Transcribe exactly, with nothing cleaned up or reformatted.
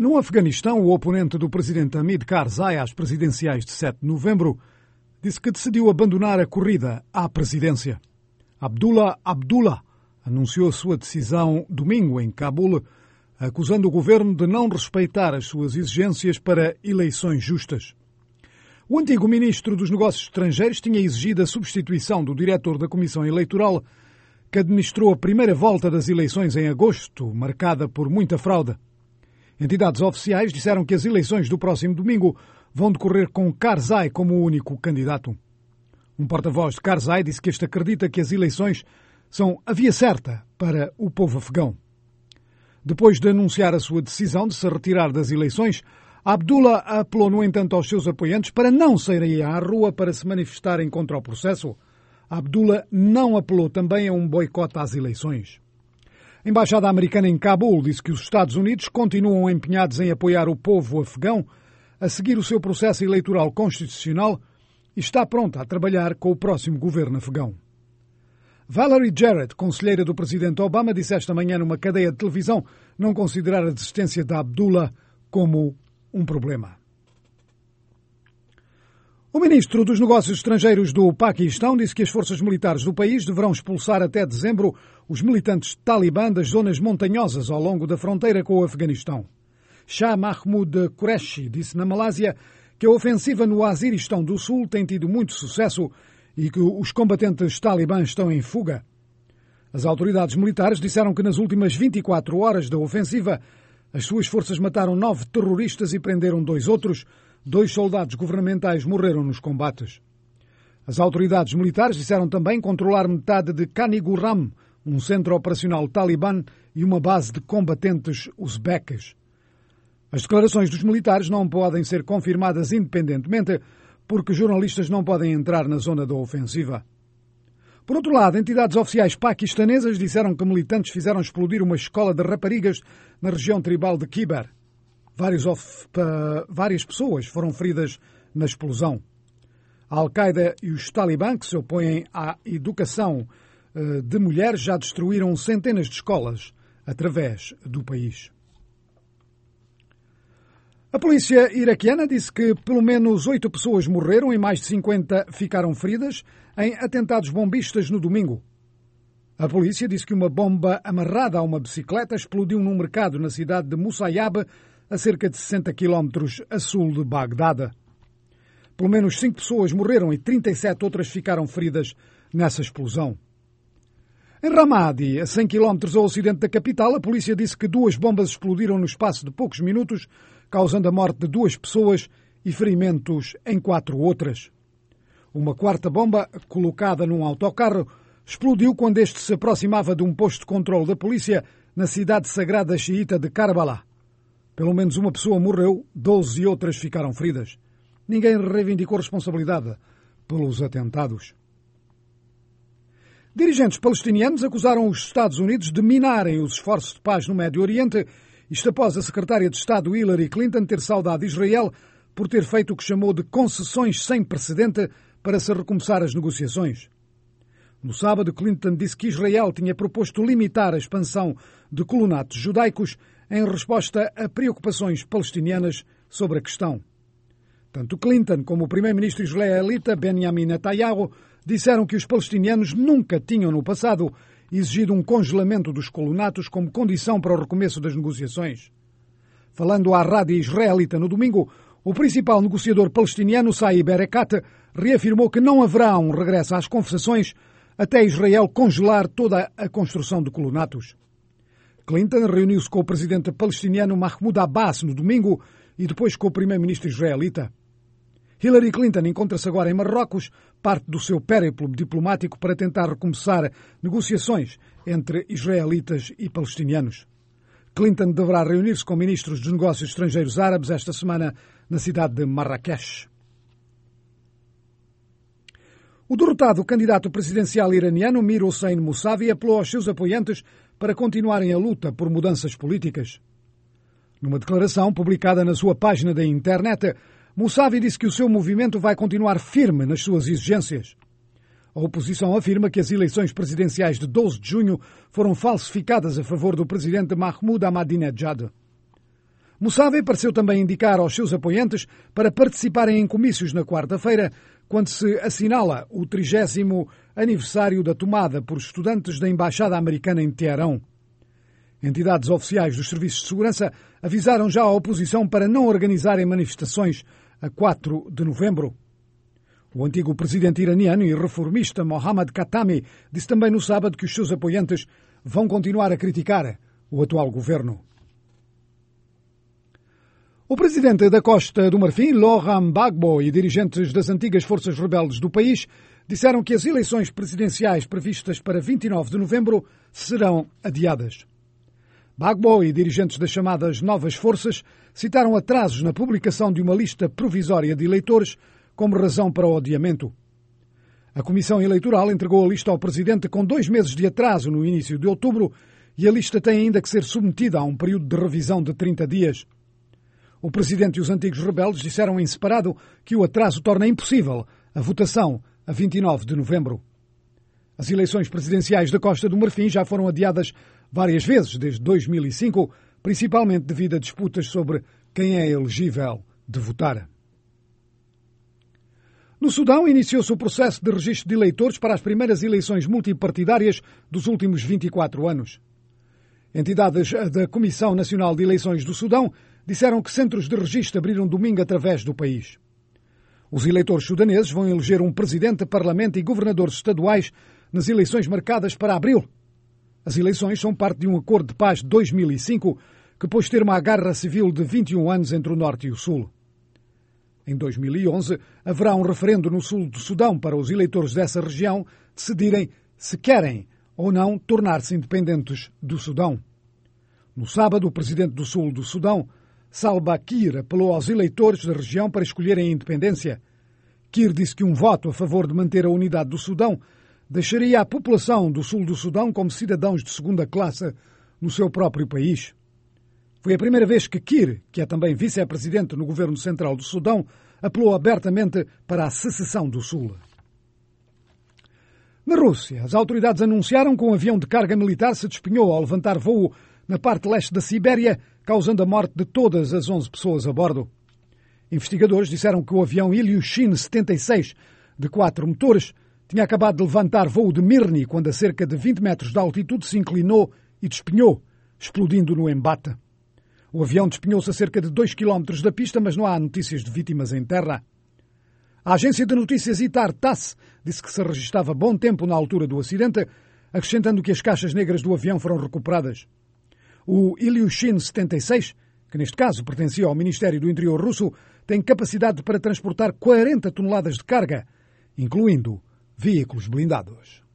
No Afeganistão, o oponente do presidente Hamid Karzai às presidenciais de sete de novembro disse que decidiu abandonar a corrida à presidência. Abdullah Abdullah anunciou a sua decisão domingo em Cabul, acusando o governo de não respeitar as suas exigências para eleições justas. O antigo ministro dos Negócios Estrangeiros tinha exigido a substituição do diretor da Comissão Eleitoral, que administrou a primeira volta das eleições em agosto, marcada por muita fraude. Entidades oficiais disseram que as eleições do próximo domingo vão decorrer com Karzai como o único candidato. Um porta-voz de Karzai disse que este acredita que as eleições são a via certa para o povo afegão. Depois de anunciar a sua decisão de se retirar das eleições, Abdullah apelou, no entanto, aos seus apoiantes para não saírem à rua para se manifestarem contra o processo. Abdullah não apelou também a um boicote às eleições. A Embaixada Americana em Cabul disse que os Estados Unidos continuam empenhados em apoiar o povo afegão a seguir o seu processo eleitoral constitucional e está pronta a trabalhar com o próximo governo afegão. Valerie Jarrett, conselheira do presidente Obama, disse esta manhã numa cadeia de televisão não considerar a desistência de Abdullah como um problema. O ministro dos Negócios Estrangeiros do Paquistão disse que as forças militares do país deverão expulsar até dezembro os militantes talibã das zonas montanhosas ao longo da fronteira com o Afeganistão. Shah Mahmood Qureshi disse na Malásia que a ofensiva no Azeristão do Sul tem tido muito sucesso e que os combatentes talibãs estão em fuga. As autoridades militares disseram que nas últimas vinte e quatro horas da ofensiva as suas forças mataram nove terroristas e prenderam dois outros. Dois soldados governamentais morreram nos combates. As autoridades militares disseram também controlar metade de Kaniguram, um centro operacional talibã e uma base de combatentes uzbeques. As declarações dos militares não podem ser confirmadas independentemente porque jornalistas não podem entrar na zona da ofensiva. Por outro lado, entidades oficiais paquistanesas disseram que militantes fizeram explodir uma escola de raparigas na região tribal de Khyber. Vários of, uh, várias pessoas foram feridas na explosão. A Al-Qaeda e os talibã, que se opõem à educação uh, de mulheres, já destruíram centenas de escolas através do país. A polícia iraquiana disse que pelo menos oito pessoas morreram e mais de cinquenta ficaram feridas em atentados bombistas no domingo. A polícia disse que uma bomba amarrada a uma bicicleta explodiu num mercado na cidade de Musayyab, a cerca de sessenta quilómetros a sul de Bagdade. Pelo menos cinco pessoas morreram e trinta e sete outras ficaram feridas nessa explosão. Em Ramadi, a cem quilómetros ao ocidente da capital, a polícia disse que duas bombas explodiram no espaço de poucos minutos, causando a morte de duas pessoas e ferimentos em quatro outras. Uma quarta bomba, colocada num autocarro, explodiu quando este se aproximava de um posto de controle da polícia na cidade sagrada xiita de Karbala. Pelo menos uma pessoa morreu, doze outras ficaram feridas. Ninguém reivindicou responsabilidade pelos atentados. Dirigentes palestinianos acusaram os Estados Unidos de minarem os esforços de paz no Médio Oriente, isto após a secretária de Estado Hillary Clinton ter saudado Israel por ter feito o que chamou de concessões sem precedente para se recomeçar as negociações. No sábado, Clinton disse que Israel tinha proposto limitar a expansão de colonatos judaicos em resposta a preocupações palestinianas sobre a questão. Tanto Clinton como o primeiro-ministro israelita Benjamin Netanyahu disseram que os palestinianos nunca tinham no passado exigido um congelamento dos colonatos como condição para o recomeço das negociações. Falando à rádio israelita no domingo, o principal negociador palestiniano, Saib Erekat, reafirmou que não haverá um regresso às conversações até Israel congelar toda a construção de colonatos. Clinton reuniu-se com o presidente palestiniano Mahmoud Abbas no domingo e depois com o primeiro-ministro israelita. Hillary Clinton encontra-se agora em Marrocos, parte do seu périplo diplomático para tentar recomeçar negociações entre israelitas e palestinianos. Clinton deverá reunir-se com ministros dos negócios estrangeiros árabes esta semana na cidade de Marrakech. O derrotado candidato presidencial iraniano Mir Hossein Mousavi apelou aos seus apoiantes para continuarem a luta por mudanças políticas. Numa declaração publicada na sua página da internet, Mousavi disse que o seu movimento vai continuar firme nas suas exigências. A oposição afirma que as eleições presidenciais de doze de junho foram falsificadas a favor do presidente Mahmoud Ahmadinejad. Musavi pareceu também indicar aos seus apoiantes para participarem em comícios na quarta-feira, quando se assinala o trigésimo aniversário da tomada por estudantes da Embaixada Americana em Teherão. Entidades oficiais dos serviços de segurança avisaram já a oposição para não organizarem manifestações a quatro de novembro. O antigo presidente iraniano e reformista Mohammad Khatami disse também no sábado que os seus apoiantes vão continuar a criticar o atual governo. O presidente da Costa do Marfim, Laurent Gbagbo, e dirigentes das antigas forças rebeldes do país disseram que as eleições presidenciais previstas para vinte e nove de novembro serão adiadas. Gbagbo e dirigentes das chamadas Novas Forças citaram atrasos na publicação de uma lista provisória de eleitores como razão para o adiamento. A Comissão Eleitoral entregou a lista ao Presidente com dois meses de atraso no início de outubro e a lista tem ainda que ser submetida a um período de revisão de trinta dias. O Presidente e os antigos rebeldes disseram em separado que o atraso torna impossível a votação a vinte e nove de novembro. As eleições presidenciais da Costa do Marfim já foram adiadas várias vezes desde dois mil e cinco, principalmente devido a disputas sobre quem é elegível de votar. No Sudão, iniciou-se o processo de registro de eleitores para as primeiras eleições multipartidárias dos últimos vinte e quatro anos. Entidades da Comissão Nacional de Eleições do Sudão disseram que centros de registro abriram domingo através do país. Os eleitores sudaneses vão eleger um presidente, parlamento e governadores estaduais nas eleições marcadas para abril. As eleições são parte de um acordo de paz de dois mil e cinco que pôs termo à guerra civil de vinte e um anos entre o Norte e o Sul. Em dois mil e onze, haverá um referendo no sul do Sudão para os eleitores dessa região decidirem se querem ou não tornar-se independentes do Sudão. No sábado, o presidente do sul do Sudão, Salva Kiir, apelou aos eleitores da região para escolherem a independência. Kiir disse que um voto a favor de manter a unidade do Sudão deixaria a população do sul do Sudão como cidadãos de segunda classe no seu próprio país. Foi a primeira vez que Kiir, que é também vice-presidente no governo central do Sudão, apelou abertamente para a secessão do Sul. Na Rússia, as autoridades anunciaram que um avião de carga militar se despenhou ao levantar voo na parte leste da Sibéria, causando a morte de todas as onze pessoas a bordo. Investigadores disseram que o avião Ilyushin setenta e seis, de quatro motores, tinha acabado de levantar voo de Mirny quando a cerca de vinte metros de altitude se inclinou e despenhou, explodindo no embate. O avião despenhou-se a cerca de dois quilómetros da pista, mas não há notícias de vítimas em terra. A agência de notícias Itar Tass disse que se registava bom tempo na altura do acidente, acrescentando que as caixas negras do avião foram recuperadas. O Ilyushin setenta e seis, que neste caso pertencia ao Ministério do Interior russo, tem capacidade para transportar quarenta toneladas de carga, incluindo veículos blindados.